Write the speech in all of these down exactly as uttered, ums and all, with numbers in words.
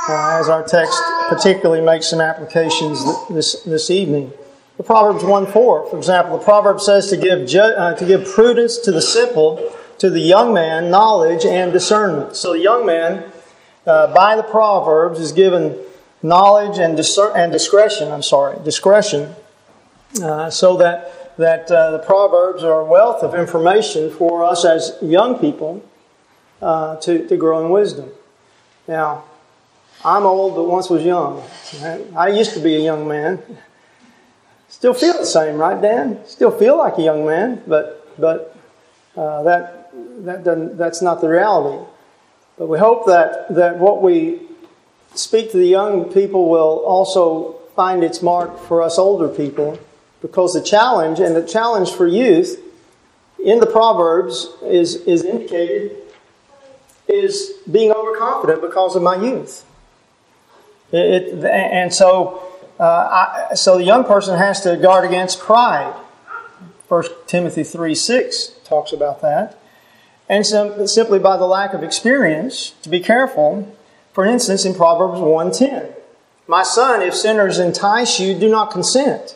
uh, as our text particularly makes some applications this this evening. The Proverbs one four, for example, the proverb says to give ju- uh, to give prudence to the simple, to the young man knowledge and discernment. So the young man, uh, by the Proverbs, is given knowledge and discer- and discretion. I'm sorry, discretion, uh, so that that uh, the Proverbs are a wealth of information for us as young people uh, to to grow in wisdom. Now, I'm old, but once was young. I used to be a young man. Still feel the same, right, Dan? Still feel like a young man, but but uh, that that doesn't that's not the reality. But we hope that that what we speak to the young people will also find its mark for us older people, because the challenge and the challenge for youth in the Proverbs is is indicated is being overconfident because of my youth. It, it, and so. Uh, I, so the young person has to guard against pride. First Timothy three six talks about that. And sim- simply by the lack of experience, to be careful. For instance, in Proverbs one ten, my son, if sinners entice you, do not consent.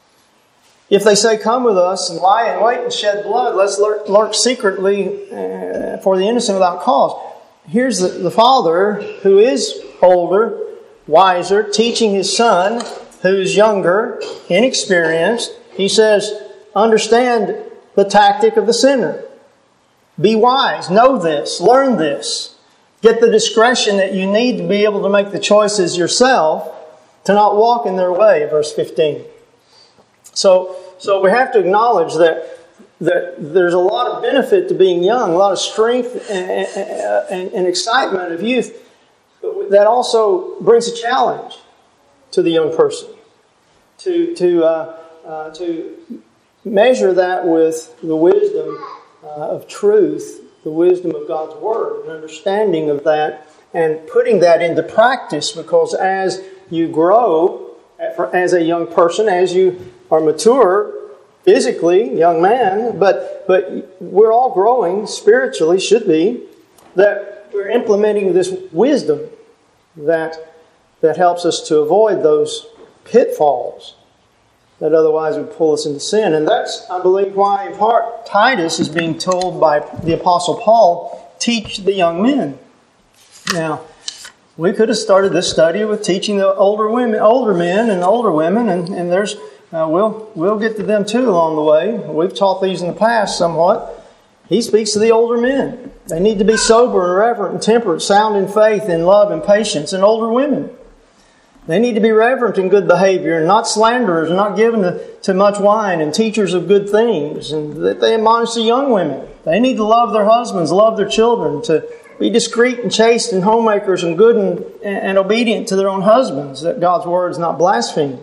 If they say, come with us and lie in wait and shed blood, let's lurk, lurk secretly uh, for the innocent without cause. Here's the, the father who is older, wiser, teaching his son, who's younger, inexperienced. He says, understand the tactic of the sinner. Be wise. Know this. Learn this. Get the discretion that you need to be able to make the choices yourself, to not walk in their way, verse fifteen. So, so we have to acknowledge that, that there's a lot of benefit to being young, a lot of strength and, and, and excitement of youth. That also brings a challenge to the young person to to uh, uh, to measure that with the wisdom uh, of truth, the wisdom of God's Word, an understanding of that, and putting that into practice. Because as you grow as a young person, as you are mature physically, young man, but but we're all growing spiritually, should be, that we're implementing this wisdom that that helps us to avoid those pitfalls that otherwise would pull us into sin. And that's, I believe, why in part Titus is being told by the Apostle Paul, teach the young men. Now, we could have started this study with teaching the older women, older men and older women, and, and there's uh, we'll we'll get to them too along the way. We've taught these in the past somewhat. He speaks to the older men. They need to be sober and reverent and temperate, sound in faith, in love and patience. And older women, they need to be reverent in good behavior and not slanderers, not given to, to much wine, and teachers of good things. And that they admonish the young women. They need to love their husbands, love their children, to be discreet and chaste and homemakers and good and, and obedient to their own husbands, that God's word is not blasphemed.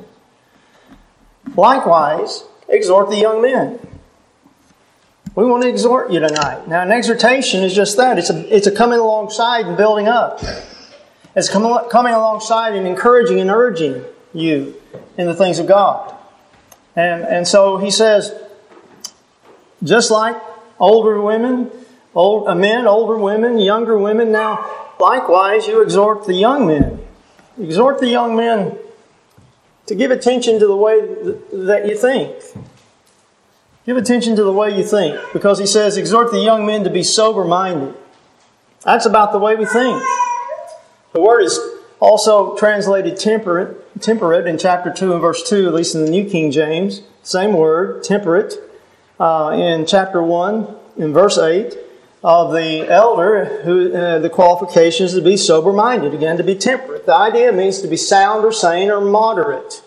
Likewise, exhort the young men. We want to exhort you tonight. Now, an exhortation is just that. It's a, it's a coming alongside and building up. It's coming, coming alongside and encouraging and urging you in the things of God. And, and so he says, just like older women, old uh, men, older women, younger women, now likewise you exhort the young men. Exhort the young men to give attention to the way th- that you think. Give attention to the way you think, because he says, exhort the young men to be sober-minded. That's about the way we think. The word is also translated temperate, temperate in chapter two and verse two, at least in the New King James. Same word, temperate, uh, in chapter one, in verse eight, of the elder, who uh, the qualifications to be sober-minded, again, to be temperate. The idea means to be sound or sane or moderate.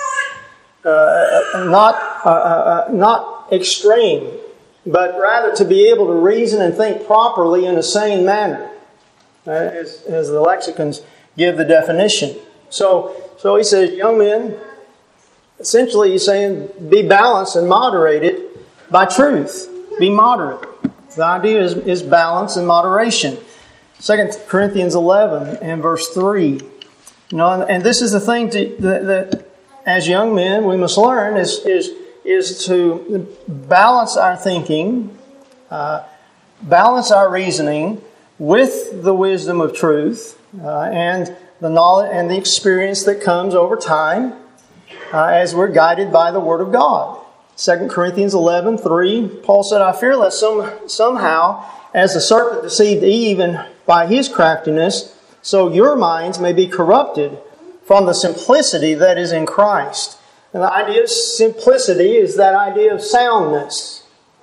Uh, not, uh, uh, not extreme, but rather to be able to reason and think properly in a sane manner, uh, as, as the lexicons give the definition. So, so he says, young men, essentially he's saying, be balanced and moderated by truth. Be moderate. The idea is, is balance and moderation. Second Corinthians eleven and verse three. You know, and, and this is the thing to, that, that as young men we must learn is is is to balance our thinking, uh, balance our reasoning, with the wisdom of truth uh, and the knowledge and the experience that comes over time uh, as we're guided by the Word of God. Second Corinthians eleven three, Paul said, I fear lest some, somehow, as the serpent deceived Eve and by his craftiness, so your minds may be corrupted from the simplicity that is in Christ. And the idea of simplicity is that idea of soundness.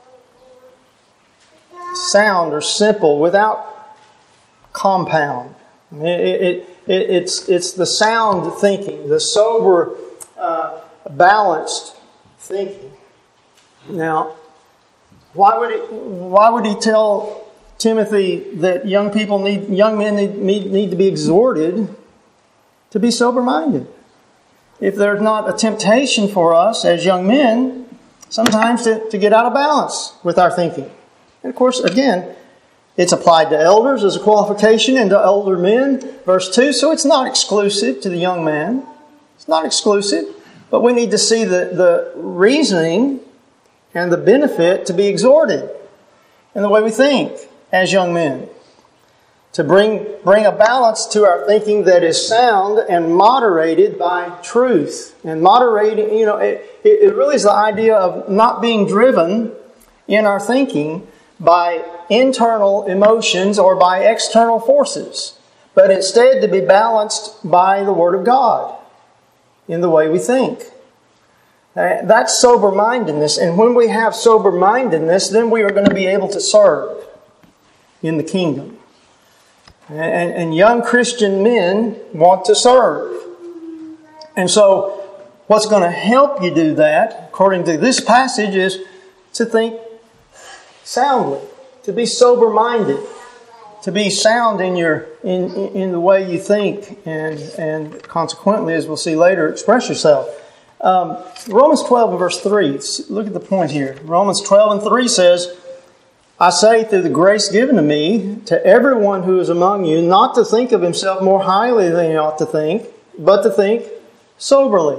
Sound or simple, without compound. It, it, it, it's, it's the sound thinking, the sober, uh, balanced thinking. Now, why would he, why would he tell Timothy that young people need, young men need, need, need to be exhorted to be sober-minded? If there's not a temptation for us as young men, sometimes to, to get out of balance with our thinking. And of course, again, it's applied to elders as a qualification and to older men. Verse two, so it's not exclusive to the young man. It's not exclusive. But we need to see the, the reasoning and the benefit to be exhorted in the way we think as young men. To bring, bring a balance to our thinking that is sound and moderated by truth. And moderating, you know, it, it really is the idea of not being driven in our thinking by internal emotions or by external forces, but instead to be balanced by the Word of God in the way we think. That's sober-mindedness. And when we have sober-mindedness, then we are going to be able to serve in the kingdom. And, and young Christian men want to serve. And so what's going to help you do that, according to this passage, is to think soundly, to be sober-minded, to be sound in your in, in the way you think, and, and consequently, as we'll see later, express yourself. Um, Romans twelve and verse three, look at the point here. Romans twelve and three says, I say through the grace given to me, to everyone who is among you, not to think of himself more highly than he ought to think, but to think soberly,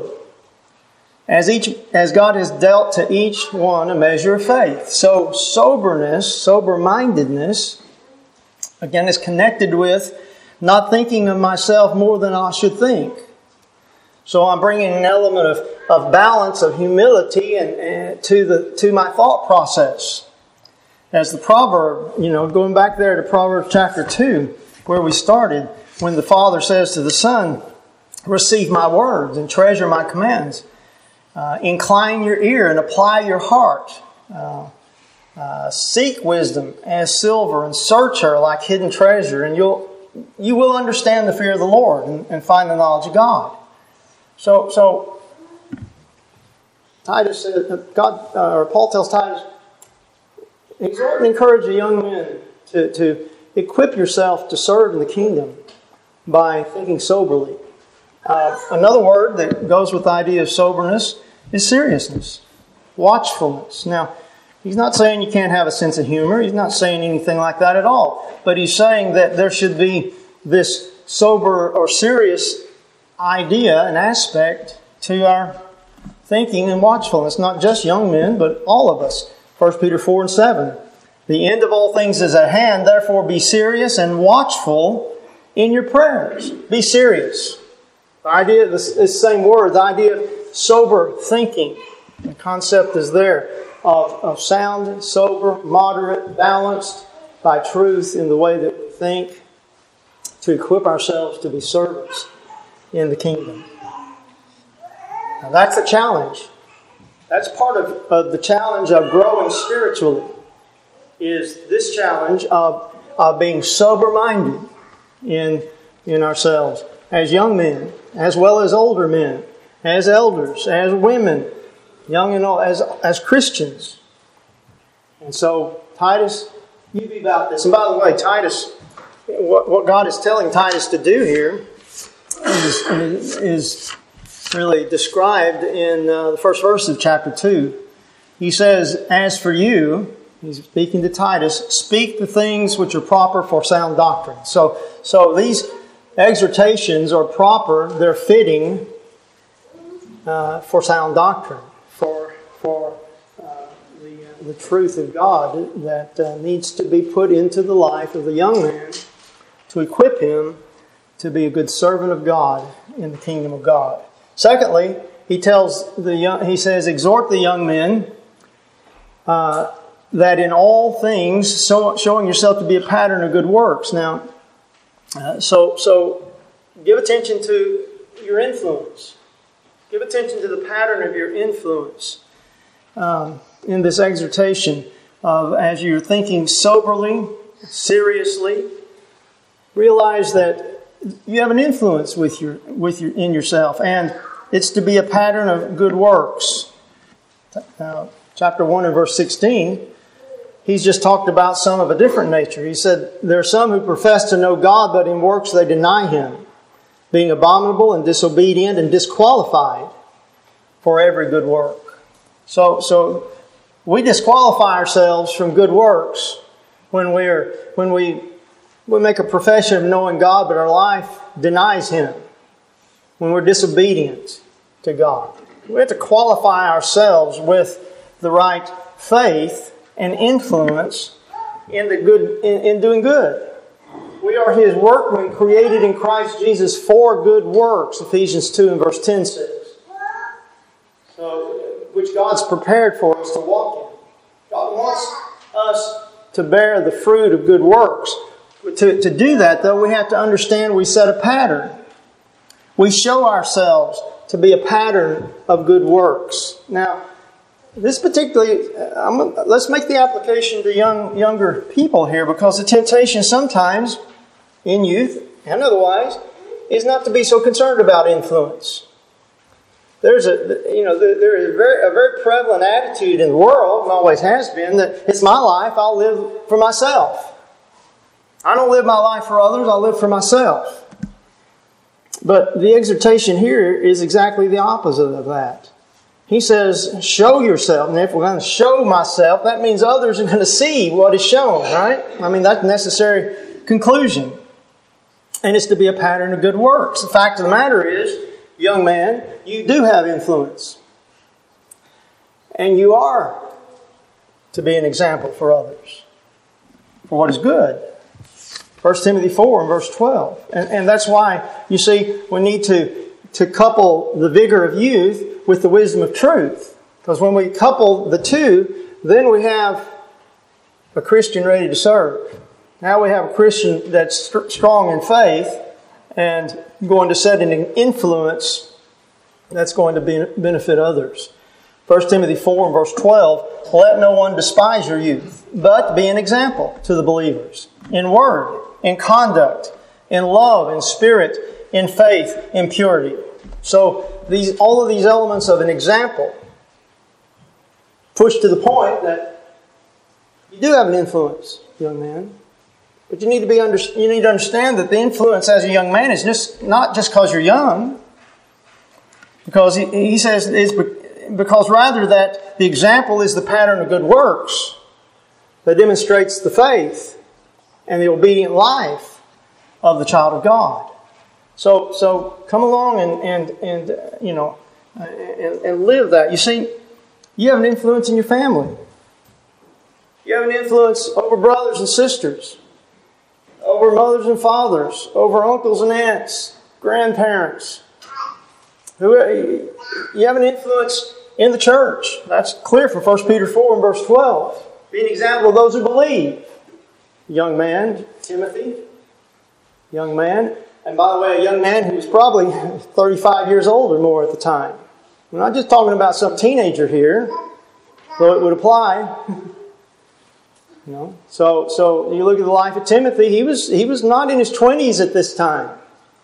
as each as God has dealt to each one a measure of faith. So soberness, sober-mindedness, again, is connected with not thinking of myself more than I should think. So I'm bringing an element of, of balance, of humility, and, and to the to my thought process. As the proverb, you know, going back there to Proverbs chapter two, where we started, when the father says to the son, receive my words and treasure my commands. Uh, incline your ear and apply your heart. Uh, uh, seek wisdom as silver and search her like hidden treasure, and you'll you will understand the fear of the Lord and, and find the knowledge of God. So, so Titus says, God, uh, or Paul tells Titus, exhort and encourage the young men to, to equip yourself to serve in the kingdom by thinking soberly. Uh, another word that goes with the idea of soberness is seriousness, watchfulness. Now, he's not saying you can't have a sense of humor. He's not saying anything like that at all. But he's saying that there should be this sober or serious idea and aspect to our thinking and watchfulness. Not just young men, but all of us. First Peter four and seven. The end of all things is at hand, therefore be serious and watchful in your prayers. Be serious. The idea, this, this same word, the idea of sober thinking. The concept is there of, of sound, sober, moderate, balanced by truth in the way that we think, to equip ourselves to be servants in the kingdom. Now that's a challenge. That's part of, of the challenge of growing spiritually, is this challenge of, of being sober-minded in, in ourselves as young men, as well as older men, as elders, as women, young and old, as, as Christians. And so, Titus, you be about this. And by the way, Titus, what, what God is telling Titus to do here is, is really described in uh, the first verse of chapter two. He says, as for you, he's speaking to Titus, speak the things which are proper for sound doctrine. So, so these exhortations are proper, they're fitting uh, for sound doctrine, for for uh, the the truth of God that uh, needs to be put into the life of the young man to equip him to be a good servant of God in the kingdom of God. Secondly, he tells the young, he says, exhort the young men uh, that in all things, so, showing yourself to be a pattern of good works. Now, uh, so so give attention to your influence. Give attention to the pattern of your influence um, in this exhortation of as you're thinking soberly, seriously. Realize that you have an influence with your with your in yourself, and it's to be a pattern of good works. Now, chapter one and verse sixteen, he's just talked about some of a different nature. He said, there are some who profess to know God, but in works they deny Him, being abominable and disobedient and disqualified for every good work. So, so we disqualify ourselves from good works when we're when we we make a profession of knowing God, but our life denies Him. When we're disobedient to God, we have to qualify ourselves with the right faith and influence in the good in, in doing good. We are His workmen, created in Christ Jesus for good works. Ephesians two and verse ten says. So, which God's prepared for us to walk in. God wants us to bear the fruit of good works. To, to do that, though, we have to understand we set a pattern. We show ourselves to be a pattern of good works. Now, this particularly, I'm, let's make the application to young younger people here, because the temptation sometimes, in youth and otherwise, is not to be so concerned about influence. There's a, you know, there is a very, a very prevalent attitude in the world, and always has been, that it's my life, I'll live for myself. I don't live my life for others, I live for myself. But the exhortation here is exactly the opposite of that. He says, show yourself. And if we're going to show myself, that means others are going to see what is shown, right? I mean, that's a necessary conclusion. And it's to be a pattern of good works. The fact of the matter is, young man, you do have influence. And you are to be an example for others, for what is good. First Timothy four and verse twelve. And, and that's why, you see, we need to, to couple the vigor of youth with the wisdom of truth. Because when we couple the two, then we have a Christian ready to serve. Now we have a Christian that's st- strong in faith and going to set an influence that's going to be, benefit others. First Timothy four and verse twelve, let no one despise your youth, but be an example to the believers in word, in conduct, in love, in spirit, in faith, in purity. So these all of these elements of an example push to the point that you do have an influence, young man. But you need to be under, you need to understand that the influence as a young man is just not just because you're young. Because he, he says it's because rather that the example is the pattern of good works that demonstrates the faith and the obedient life of the child of God. So, so come along and and and uh, you know uh, and, and live that. You see, you have an influence in your family. You have an influence over brothers and sisters, over mothers and fathers, over uncles and aunts, grandparents. Who you have an influence in the church. That's clear from First Peter four and verse twelve. Be an example of those who believe. Young man, Timothy, young man. And by the way, a young man who was probably thirty-five years old or more at the time. We're not just talking about some teenager here, though it would apply. You know, so so you look at the life of Timothy. He was he was not in his twenties at this time,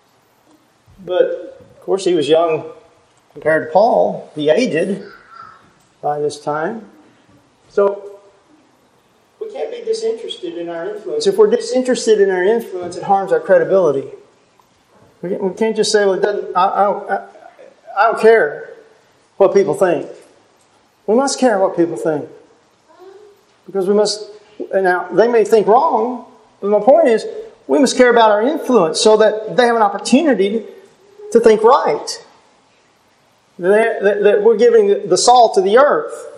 but of course he was young compared to Paul, the aged, by this time. So we can't be disinterested in our influence. If we're disinterested in our influence, it harms our credibility. We can't just say, "Well, it doesn't. I, I, don't, I, I don't care what people think." We must care what people think, because we must. Now they may think wrong, but my point is, we must care about our influence so that they have an opportunity to think right. That, that, that we're giving the salt to the earth.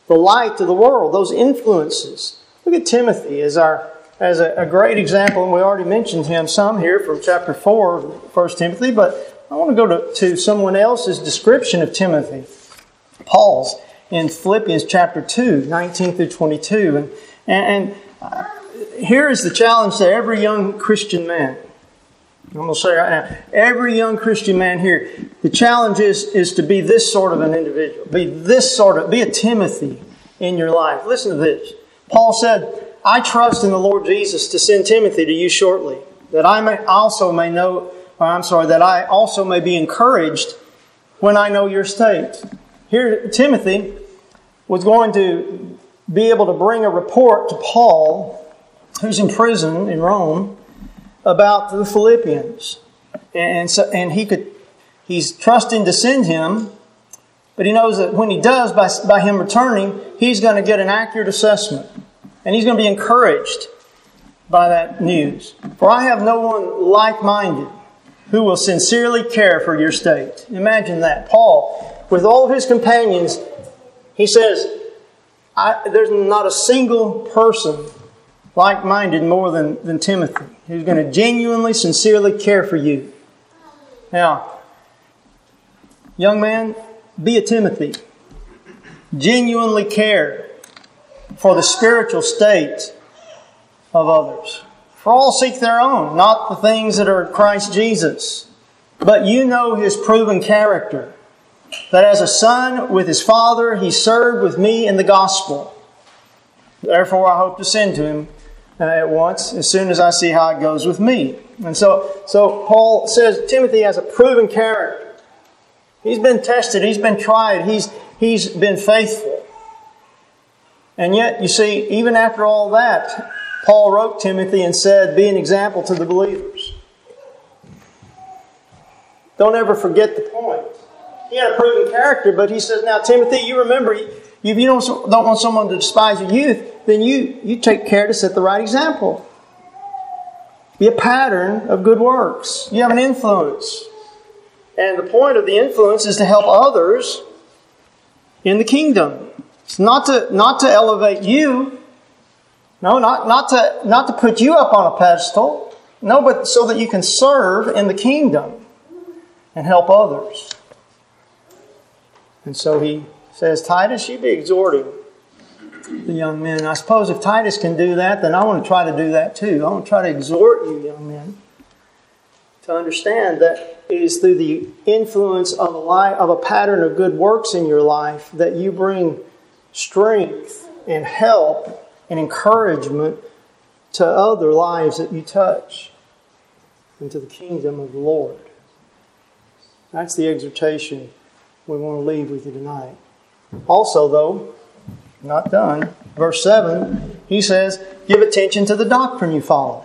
the light to the world, those influences. Look at Timothy as our as a, a great example, and we already mentioned him some here from chapter four of First Timothy, but I want to go to, to someone else's description of Timothy, Paul's, in Philippians chapter two, nineteen through twenty-two. And, and, and uh, here is the challenge to every young Christian man. I'm going to say right now, every young Christian man here, the challenge is, is to be this sort of an individual. Be this sort of, be a Timothy in your life. Listen to this. Paul said, I trust in the Lord Jesus to send Timothy to you shortly, that I may also may know, or I'm sorry, that I also may be encouraged when I know your state. Here, Timothy was going to be able to bring a report to Paul, who's in prison in Rome, about the Philippians. And so, and he could, he's trusting to send him, but he knows that when he does, by, by him returning, he's going to get an accurate assessment. And he's going to be encouraged by that news. For I have no one like-minded who will sincerely care for your state. Imagine that. Paul, with all of his companions, he says, I, there's not a single person like-minded more than, than Timothy, who's going to genuinely, sincerely care for you. Now, young man, be a Timothy. Genuinely care for the spiritual state of others. For all seek their own, not the things that are Christ Jesus. But you know His proven character, that as a son with his father, he served with me in the gospel. Therefore, I hope to send to him uh, at once, as soon as I see how it goes with me. And so, so Paul says Timothy has a proven character. He's been tested. He's been tried. He's, he's been faithful. And yet, you see, even after all that, Paul wrote Timothy and said, be an example to the believers. Don't ever forget the point. He had a proven character, but he says, now, Timothy, you remember, if you don't, don't want someone to despise your youth, then you, you take care to set the right example. Be a pattern of good works. You have an influence. And the point of the influence is to help others in the kingdom. It's not to, not to elevate you. No, not, not to, not to put you up on a pedestal. No, but so that you can serve in the kingdom and help others. And so he says, Titus, you be exhorting the young men. And I suppose if Titus can do that, then I want to try to do that too. I want to try to exhort you, young men, to understand that it is through the influence of a life, of a pattern of good works in your life that you bring strength and help and encouragement to other lives that you touch into the kingdom of the Lord. That's the exhortation we want to leave with you tonight. Also, though, not done. Verse seven, he says, give attention to the doctrine you follow.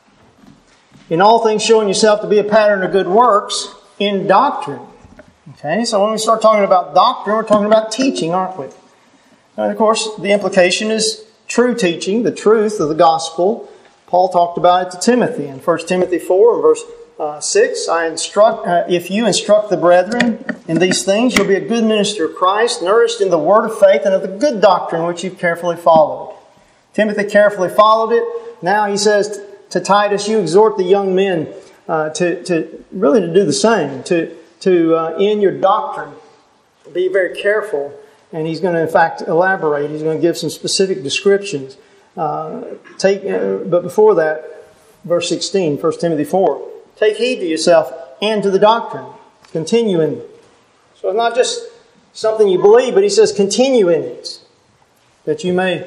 In all things showing yourself to be a pattern of good works in doctrine. Okay, so when we start talking about doctrine, we're talking about teaching, aren't we? And of course, the implication is true teaching, the truth of the gospel. Paul talked about it to Timothy in First Timothy four and verse uh, six. I instruct, uh, if you instruct the brethren in these things, you'll be a good minister of Christ, nourished in the word of faith and of the good doctrine which you've carefully followed. Timothy carefully followed it. Now he says to Titus, you exhort the young men uh, to, to really to do the same, to, to uh, in your doctrine, be very careful. And he's going to, in fact, elaborate. He's going to give some specific descriptions. Uh, take, uh, but before that, verse sixteen, First Timothy four. Take heed to yourself and to the doctrine. Continue in it. So it's not just something you believe, but he says continue in it, that you may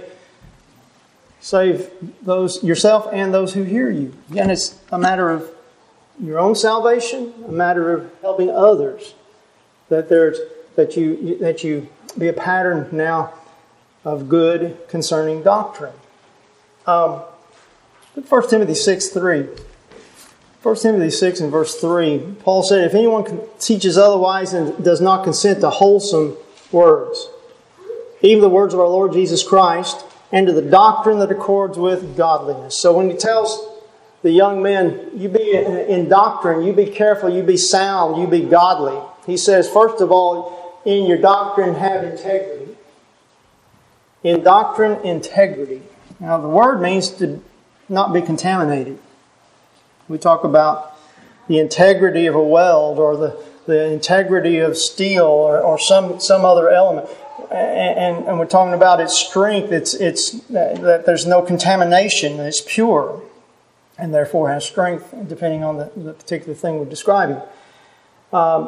save those yourself and those who hear you. Again, it's a matter of your own salvation, a matter of helping others. That there's that you that you be a pattern now of good concerning doctrine. Um, look First Timothy six three. First Timothy six and verse three. Paul said, if anyone teaches otherwise and does not consent to wholesome words, even the words of our Lord Jesus Christ, and to the doctrine that accords with godliness. So when he tells the young men, you be in doctrine, you be careful, you be sound, you be godly. He says, first of all, in your doctrine have integrity. in doctrine, integrity. Now, the word means to not be contaminated. We talk about the integrity of a weld or the, the integrity of steel or, or some, some other element. And, and we're talking about its strength. It's, it's that there's no contamination. It's pure and therefore has strength depending on the, the particular thing we're describing. Um,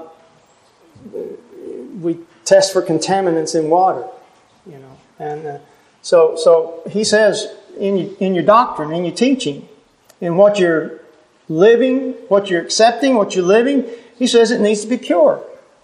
we test for contaminants in water, you know. And uh, so so he says in, in your doctrine, in your teaching, in what you're living, what you're accepting, what you're living, he says it needs to be pure.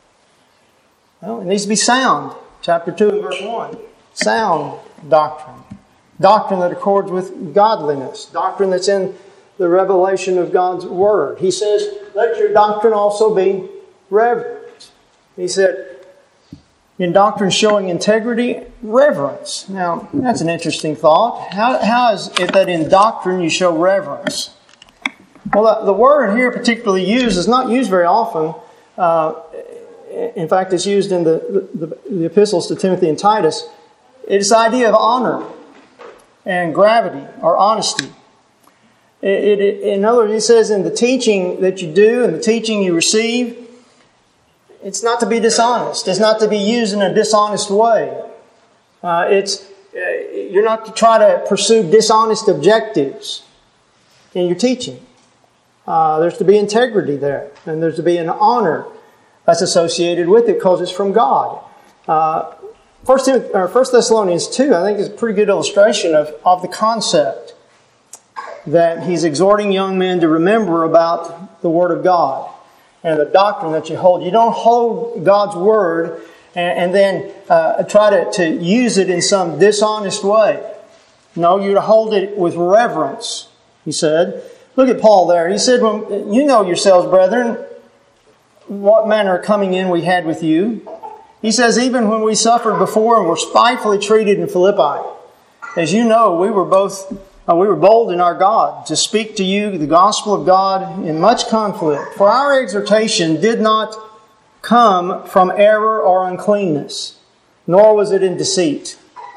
Well, it needs to be sound. Chapter two and verse one. Sound doctrine. Doctrine that accords with godliness. Doctrine that's in the revelation of God's Word. He says, let your doctrine also be reverent. He said, in doctrine showing integrity, reverence. Now, that's an interesting thought. How, how is it that in doctrine you show reverence? Well, the, the word here particularly used is not used very often. Uh, in fact, it's used in the, the, the epistles to Timothy and Titus. It's the idea of honor and gravity or honesty. It, it, in other words, he says in the teaching that you do and the teaching you receive, it's not to be dishonest. It's not to be used in a dishonest way. Uh, it's uh, you're not to try to pursue dishonest objectives in your teaching. Uh, there's to be integrity there, and there's to be an honor that's associated with it because it's from God. Uh, First, or First Thessalonians two, I think, is a pretty good illustration of, of the concept that he's exhorting young men to remember about the Word of God and the doctrine that you hold. You don't hold God's Word and, and then uh, try to, to use it in some dishonest way. No, you hold it with reverence, he said. Look at Paul there. He said, well, you know yourselves, brethren, what manner of coming in we had with you. He says, even when we suffered before and were spitefully treated in Philippi, as you know, we were both uh, we were bold in our God to speak to you the gospel of God in much conflict. For our exhortation did not come from error or uncleanness, nor was it in deceit.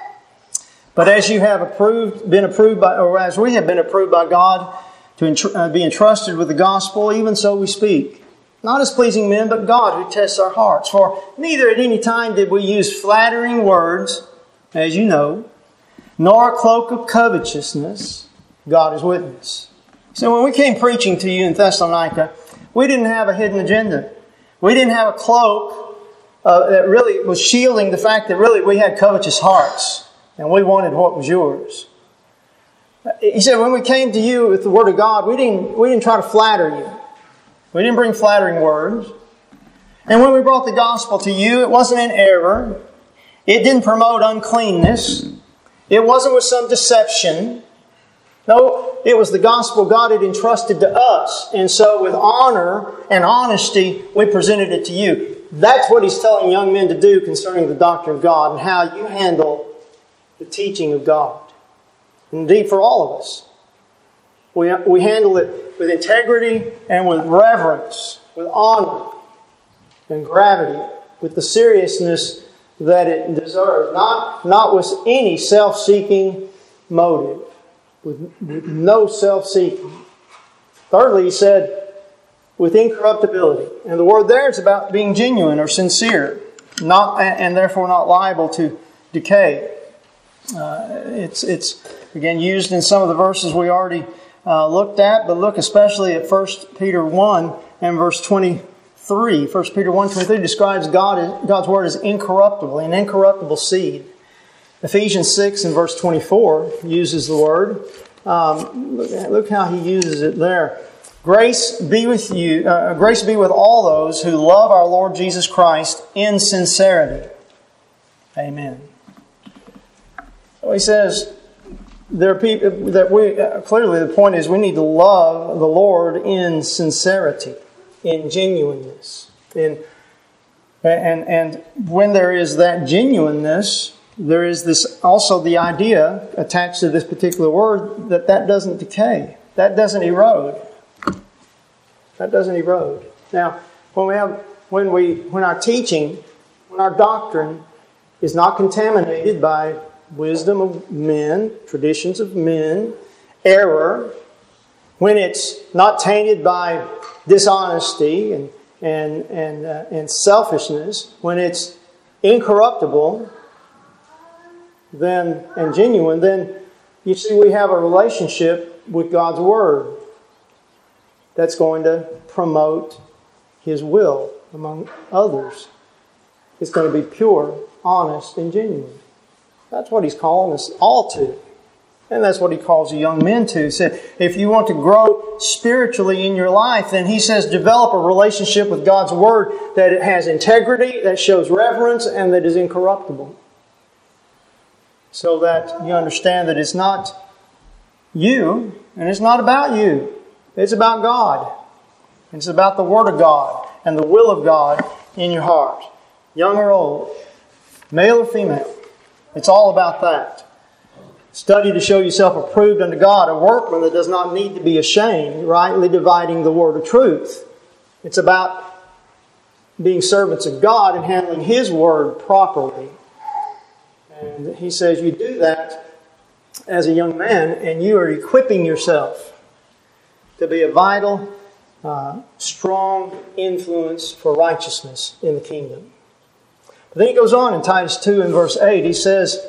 But as you have approved, been approved by, or as we have been approved by God to entr- uh, be entrusted with the gospel, even so we speak. Not as pleasing men, but God who tests our hearts. For neither at any time did we use flattering words, as you know, nor a cloak of covetousness. God is witness. So when we came preaching to you in Thessalonica, we didn't have a hidden agenda. We didn't have a cloak uh, that really was shielding the fact that really we had covetous hearts and we wanted what was yours. He said when we came to you with the Word of God, we didn't, we didn't try to flatter you. We didn't bring flattering words. And when we brought the gospel to you, it wasn't in error. It didn't promote uncleanness. It wasn't with some deception. No, it was the gospel God had entrusted to us. And so with honor and honesty, we presented it to you. That's what he's telling young men to do concerning the doctrine of God and how you handle the teaching of God. Indeed, for all of us. We, we handle it with integrity and with reverence, with honor and gravity, with the seriousness that it deserves. Not, not with any self-seeking motive, with, with no self-seeking. Thirdly, he said, with incorruptibility. And the word there is about being genuine or sincere, not and therefore not liable to decay. Uh, it's, it's, again, used in some of the verses we already Uh, looked at, but look especially at First Peter one and verse twenty-three. First Peter one twenty-three describes God as, God's Word as incorruptible, an incorruptible seed. Ephesians six and verse twenty-four uses the word. Um, look, look how he uses it there. Grace be with you, uh, grace be with all those who love our Lord Jesus Christ in sincerity. Amen. So he says, there are people that we, clearly the point is we need to love the Lord in sincerity, in genuineness. In, and, and when there is that genuineness, there is this also the idea attached to this particular word that that doesn't decay. That doesn't erode. That doesn't erode. Now, when we have, when we, when our teaching, when our doctrine is not contaminated by wisdom of men, traditions of men, error, when it's not tainted by dishonesty and and and uh, and selfishness, when it's incorruptible, then and genuine, then you see we have a relationship with God's Word that's going to promote His will among others. It's going to be pure, honest, and genuine. That's what He's calling us all to. And that's what He calls the young men to. He said, if you want to grow spiritually in your life, then He says develop a relationship with God's Word that it has integrity, that shows reverence, and that is incorruptible. So that you understand that it's not you, and it's not about you. It's about God. It's about the Word of God and the will of God in your heart. Young or old, male or female. It's all about that. Study to show yourself approved unto God, a workman that does not need to be ashamed, rightly dividing the word of truth. It's about being servants of God and handling His word properly. And he says you do that as a young man, and you are equipping yourself to be a vital, uh, strong influence for righteousness in the kingdom. But then he goes on in Titus two and verse eight, he says,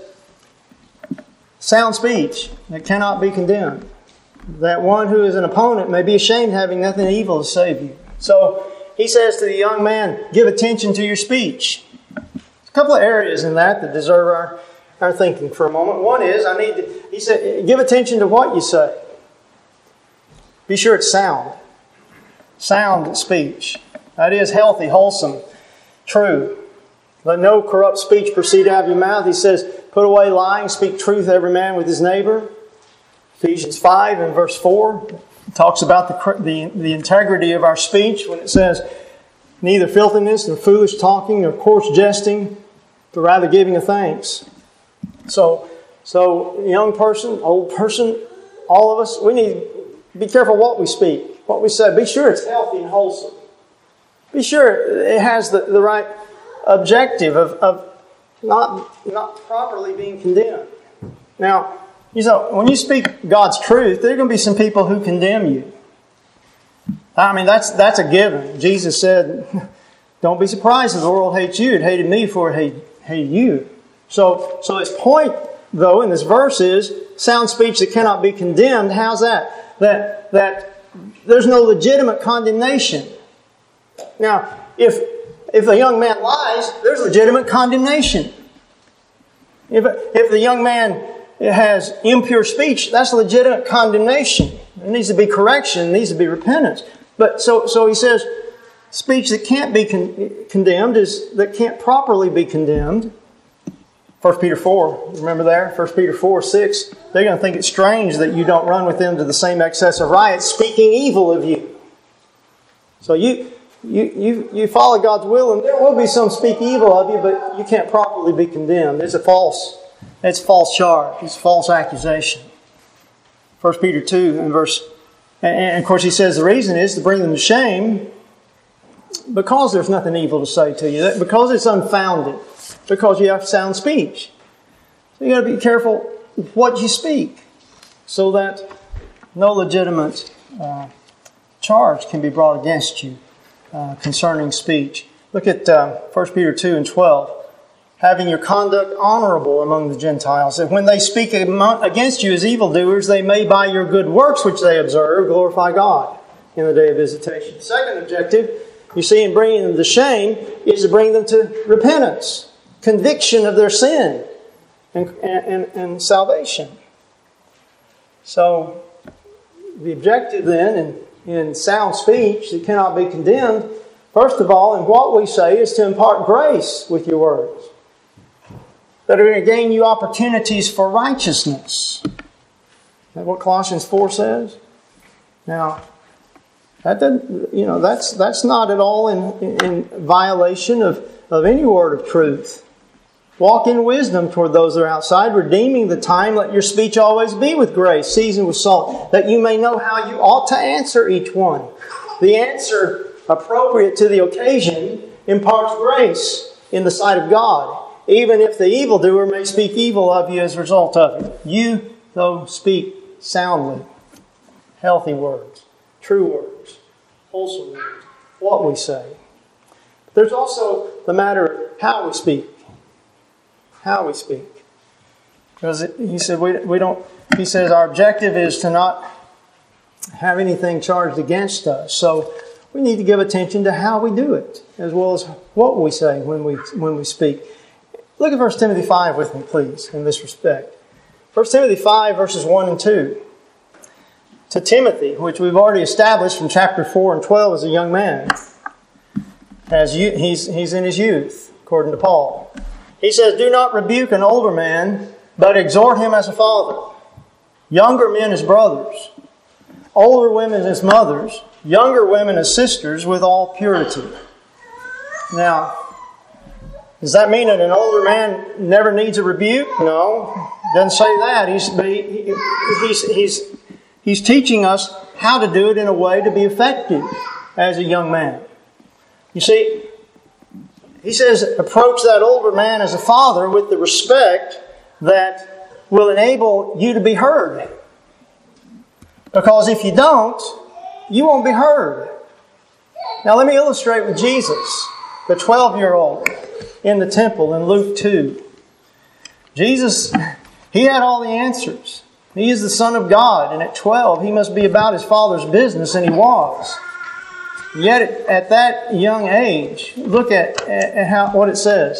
sound speech that cannot be condemned, that one who is an opponent may be ashamed, having nothing evil to save you. So he says to the young man, give attention to your speech. A couple of areas in that that deserve our, our thinking for a moment. One is, I need to, he said, give attention to what you say. Be sure it's sound. Sound speech. That is healthy, wholesome, true. Let no corrupt speech proceed out of your mouth. He says, put away lying, speak truth every man with his neighbor. Ephesians five and verse four talks about the, the, the integrity of our speech when it says, neither filthiness, nor foolish talking, nor coarse jesting, but rather giving of thanks. So, so young person, old person, all of us, we need to be careful what we speak, what we say. Be sure it's healthy and wholesome. Be sure it has the, the right objective of, of not, not properly being condemned. Now, you know, when you speak God's truth, there are going to be some people who condemn you. I mean, that's that's a given. Jesus said, don't be surprised if the world hates you. It hated me before it hated, hated you. So, so his point, though, in this verse is sound speech that cannot be condemned. How's that? That, that there's no legitimate condemnation. Now, if, if a young man lies, there's legitimate condemnation. If, if the young man has impure speech, that's legitimate condemnation. There needs to be correction. There needs to be repentance. But so, so he says, speech that can't be con- condemned is that can't properly be condemned. First Peter four, remember there? First Peter four, six. They're going to think it's strange that you don't run with them to the same excess of riot, speaking evil of you. So you, you, you, you follow God's will, and there will be some speak evil of you, but you can't properly be condemned. It's a false, it's a false charge. It's a false accusation. First Peter two and verse. And of course, he says the reason is to bring them to shame because there's nothing evil to say to you, because it's unfounded, because you have sound speech. So you got to be careful what you speak so that no legitimate uh, charge can be brought against you uh, concerning speech. Look at uh, First Peter two and twelve. Having your conduct honorable among the Gentiles, that when they speak against you as evildoers, they may by your good works which they observe glorify God in the day of visitation. Second objective, you see, in bringing them to shame, is to bring them to repentance, conviction of their sin, and, and, and salvation. So, the objective then in, in sound speech that cannot be condemned, first of all, in what we say, is to impart grace with your words, that are going to gain you opportunities for righteousness. Is that what Colossians four says? Now, that doesn't, you know, that's that's not at all in, in violation of, of any word of truth. Walk in wisdom toward those that are outside, redeeming the time. Let your speech always be with grace, seasoned with salt, that you may know how you ought to answer each one. The answer appropriate to the occasion imparts grace in the sight of God. even if the evildoer may speak evil of you as a result of it. You, though, speak soundly, healthy words, true words, wholesome words, what we say. There's also the matter of how we speak. How we speak. Because it, he said we, we don't, he says our objective is to not have anything charged against us. So we need to give attention to how we do it, as well as what we say when we when we speak. Look at First Timothy five with me, please, in this respect. First Timothy five, verses one and two. To Timothy, which we've already established from chapter four and twelve as a young man. As you, he's, he's in his youth, according to Paul. He says, do not rebuke an older man, but exhort him as a father. Younger men as brothers. Older women as mothers. Younger women as sisters with all purity. Now, does that mean that an older man never needs a rebuke? No, doesn't say that. He's, he, he's, he's, he's teaching us how to do it in a way to be effective as a young man. You see, he says, approach that older man as a father with the respect that will enable you to be heard. Because if you don't, you won't be heard. Now let me illustrate with Jesus, the twelve-year-old in the temple in Luke two. Jesus, he had all the answers. He is the Son of God, and at twelve he must be about his Father's business, and he was. Yet at that young age, look at, at how what it says.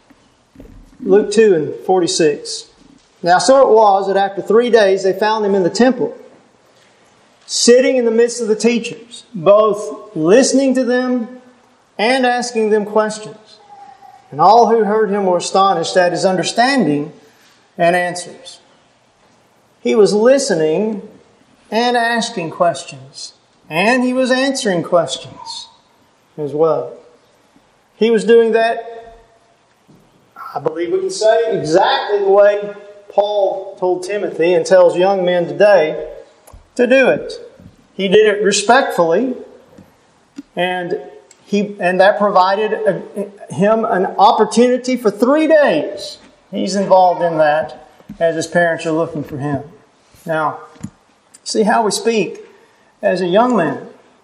Luke two and forty-six. Now so it was that after three days they found him in the temple, sitting in the midst of the teachers, both listening to them and asking them questions. And all who heard him were astonished at his understanding and answers. He was listening and asking questions. And he was answering questions as well. He was doing that, I believe we can say, exactly the way Paul told Timothy and tells young men today to do it. He did it respectfully, and he and that provided a, him an opportunity for three days. He's involved in that as his parents are looking for him. Now, see how we speak as a young man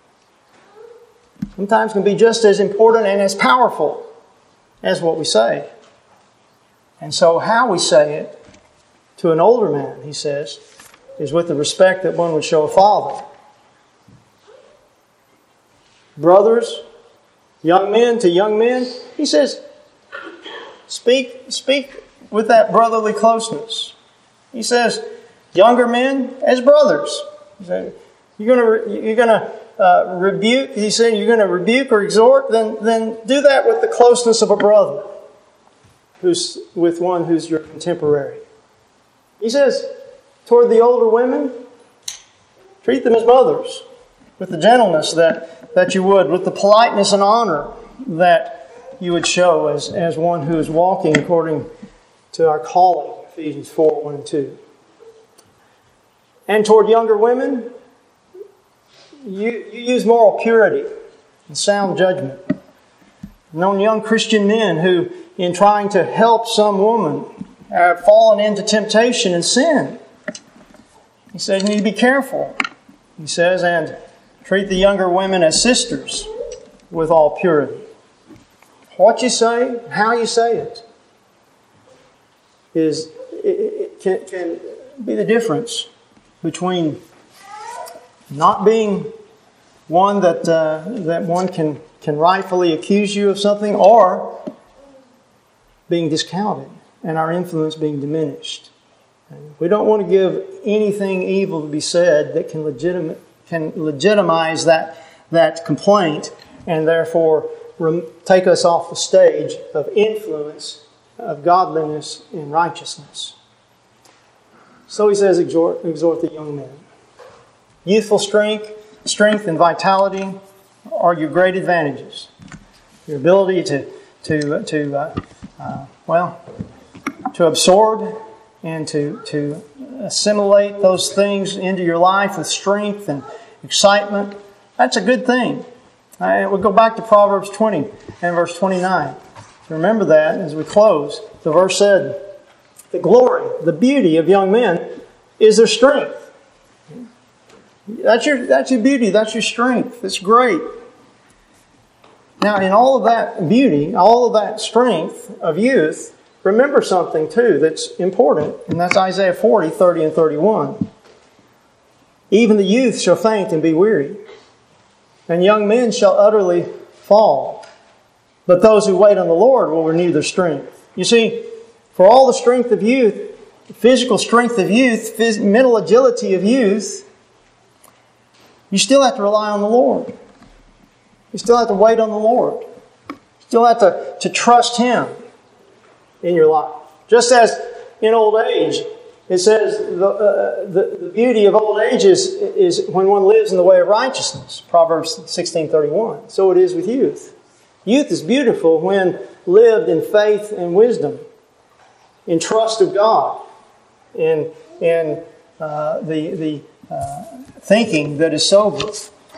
sometimes can be just as important and as powerful as what we say. And so how we say it to an older man, he says, is with the respect that one would show a father. Brothers, young men to young men, he says, speak, speak with that brotherly closeness. He says, younger men as brothers. He said, You're going to you're going to uh, rebuke. He said you're going to rebuke or exhort. Then then do that with the closeness of a brother, who's with one who's your contemporary. He says toward the older women, treat them as mothers, with the gentleness that, that you would, with the politeness and honor that you would show as as one who is walking according to our calling. Ephesians four one and two. And toward younger women, You, you use moral purity and sound judgment. Known young Christian men who, in trying to help some woman, have fallen into temptation and sin. He says you need to be careful. He says, and treat the younger women as sisters with all purity. What you say, how you say it, is it, it can, can be the difference between not being one that uh, that one can, can rightfully accuse you of something, or being discounted and our influence being diminished. And we don't want to give anything evil to be said that can legitimate can legitimize that that complaint and therefore rem- take us off the stage of influence of godliness and righteousness. So he says, exhort, exhort the young men. Youthful strength, strength and vitality are your great advantages. Your ability to, to, to uh, uh, well, to absorb and to, to assimilate those things into your life with strength and excitement. That's a good thing. Uh, we'll go back to Proverbs twenty and verse twenty-nine. Remember that as we close. The verse said, the glory, the beauty of young men is their strength. That's your, that's your beauty. That's your strength. It's great. Now, in all of that beauty, all of that strength of youth, remember something too that's important, and that's Isaiah forty, thirty, and thirty-one. Even the youth shall faint and be weary, and young men shall utterly fall. But those who wait on the Lord will renew their strength. You see, for all the strength of youth, physical strength of youth, phys- mental agility of youth, you still have to rely on the Lord. You still have to wait on the Lord. You still have to, to trust Him in your life. Just as in old age, it says the, uh, the, the beauty of old age is, is when one lives in the way of righteousness. Proverbs sixteen thirty-one. So it is with youth. Youth is beautiful when lived in faith and wisdom, in trust of God, in, in uh, the, the uh, thinking that is sober,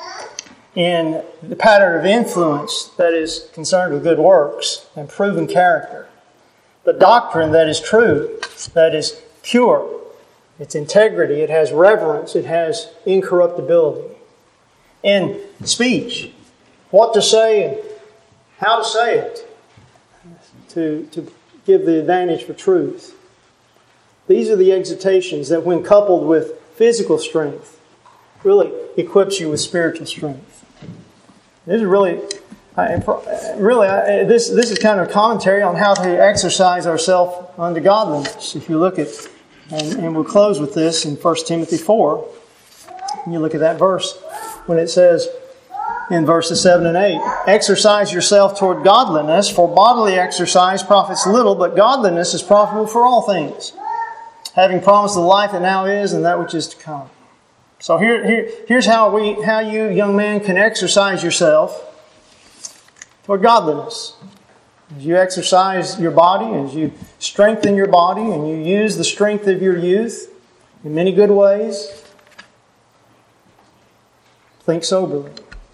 in the pattern of influence that is concerned with good works and proven character, the doctrine that is true, that is pure, its integrity, it has reverence, it has incorruptibility. In speech, what to say and how to say it, to, to give the advantage for truth. These are the exhortations that, when coupled with physical strength, really equips you with spiritual strength. This is really, really, this this is kind of a commentary on how to exercise ourselves unto godliness. If you look at, and, and we'll close with this in First Timothy four, and you look at that verse when it says in verses seven and eight, exercise yourself toward godliness, for bodily exercise profits little, but godliness is profitable for all things, having promised the life that now is and that which is to come. So here, here, here's how we, how you, young man, can exercise yourself toward godliness. As you exercise your body, as you strengthen your body, and you use the strength of your youth in many good ways, think soberly.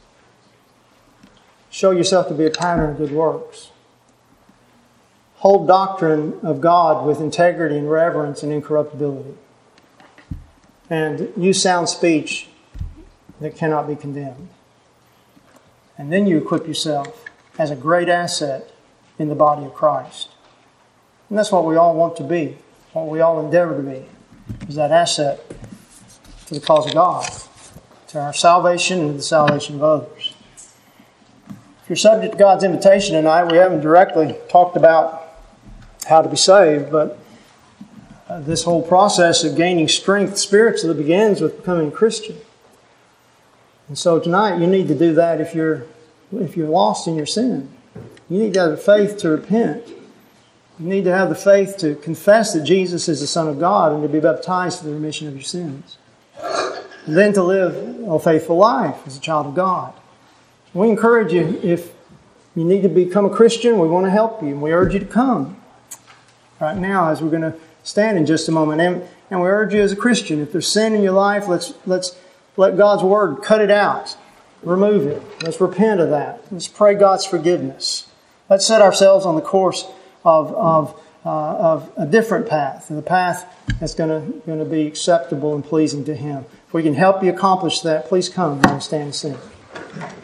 Show yourself to be a pattern of good works. Hold doctrine of God with integrity and reverence and incorruptibility. And use sound speech that cannot be condemned. And then you equip yourself as a great asset in the body of Christ. And that's what we all want to be, what we all endeavor to be, is that asset to the cause of God, to our salvation and to the salvation of others. If you're subject to God's invitation tonight, we haven't directly talked about how to be saved, but Uh, this whole process of gaining strength spiritually begins with becoming a Christian. And so tonight you need to do that if you're if you're lost in your sin. You need to have the faith to repent. You need to have the faith to confess that Jesus is the Son of God and to be baptized for the remission of your sins. And then to live a faithful life as a child of God. We encourage you, if you need to become a Christian, we want to help you, and we urge you to come right now as we're going to stand in just a moment. And, and we urge you as a Christian, if there's sin in your life, let's let's let God's Word cut it out. Remove it. Let's repent of that. Let's pray God's forgiveness. Let's set ourselves on the course of of uh, of a different path, and the path that's going to going to be acceptable and pleasing to Him. If we can help you accomplish that, please come and stand and sing.